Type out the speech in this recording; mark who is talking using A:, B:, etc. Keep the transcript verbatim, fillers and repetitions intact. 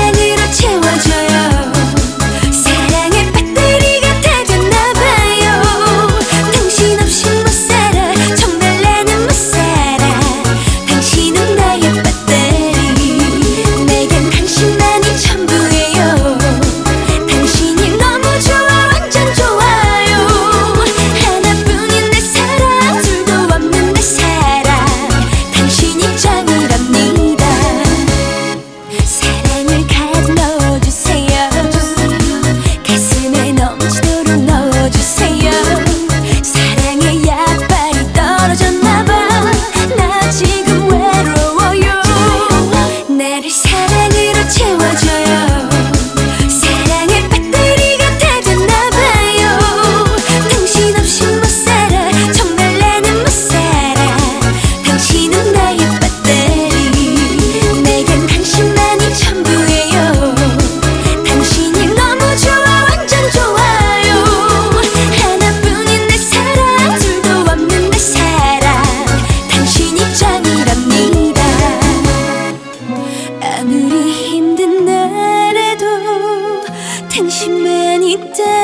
A: 사랑으로 채워줘요. 사랑의 배터리가 다 됐나봐요. 당신 없이 못 살아, 정말 나는 못 살아. 당신은 나의 배터리, 내겐 당신만이 전부예요. 당신이 너무 좋아, 완전 좋아요. 하나뿐인 내 사랑, 둘도 없는 내 사랑. 당신이 짱이랍니다. 사랑을 가득 넣어주세요. 가슴에 넘치도록 넣어주세요. 사랑의 약발이 떨어졌나봐. 나 지금 외로워요. 나를 사랑으로 채워줘요. 사랑의 배터리가 다 됐나봐요. 당신 없이 못 살아, 정말 나는 못 살아. 당신은 나의 배터리, 내겐 당신만이 전부예요. 당신이 너무 좋아, 완전 좋아요. 하나뿐인 내 사랑, 둘도 없는 내 사랑. 당신이 짱이랍니다. 아무리 힘든 날에도 당신만 있다.